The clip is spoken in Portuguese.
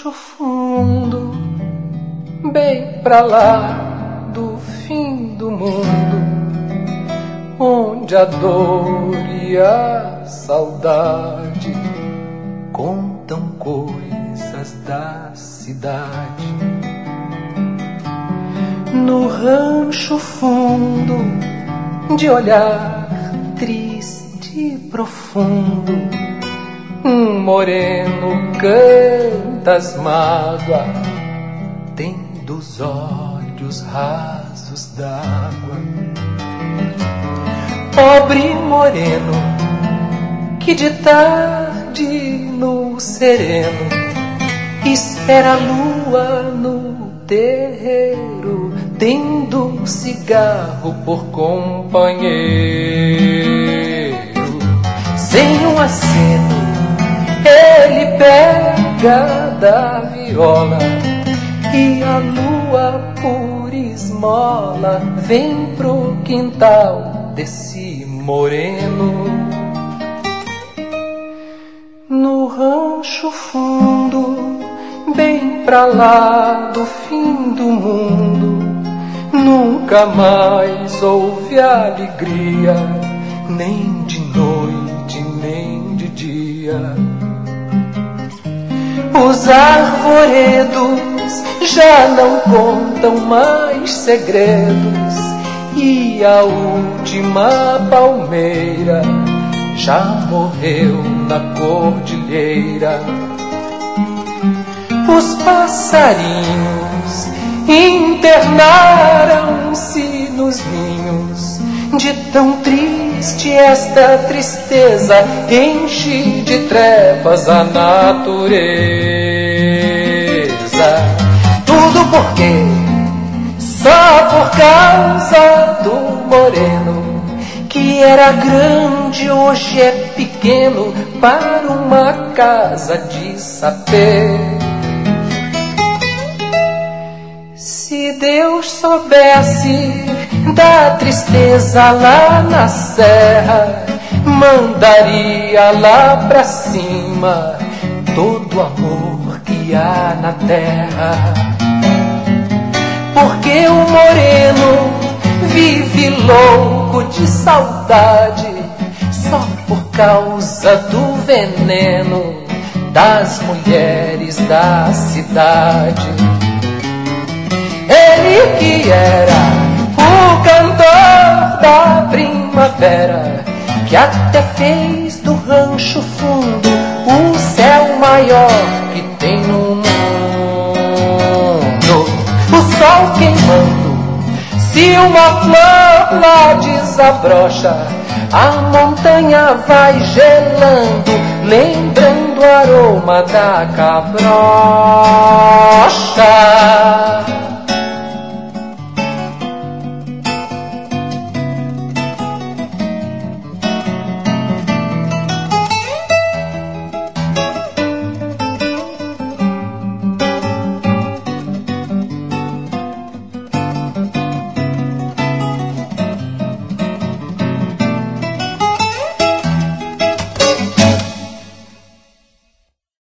rancho fundo, bem pra lá do fim do mundo, onde a dor e a saudade contam coisas da cidade. No rancho fundo, de olhar triste e profundo, um moreno canta as mágoas, tendo os olhos rasos d'água. Pobre moreno, que de tarde no sereno espera a lua no terreiro, tendo um cigarro por companheiro. Sem um aceno ele pega da viola, e a lua por esmola vem pro quintal desse moreno. No rancho fundo, bem pra lá do fim do mundo, nunca mais houve alegria, nem de noite, nem de dia. Os arvoredos já não contam mais segredos, e a última palmeira já morreu na cordilheira. Os passarinhos internaram-se nos ninhos, de tão triste esta tristeza enche de trevas a natureza. Tudo porque, só por causa do moreno, que era grande, hoje é pequeno para uma casa de sapê. Se Deus soubesse da tristeza lá na serra, mandaria lá pra cima todo o amor que há na terra. Porque o moreno vive louco de saudade, só por causa do veneno das mulheres da cidade. Ele que era o cantor da primavera, que até fez do rancho fundo o céu maior que tem no mundo. O sol queimando, se uma flor lá desabrocha, a montanha vai gelando, lembrando o aroma da cabrocha.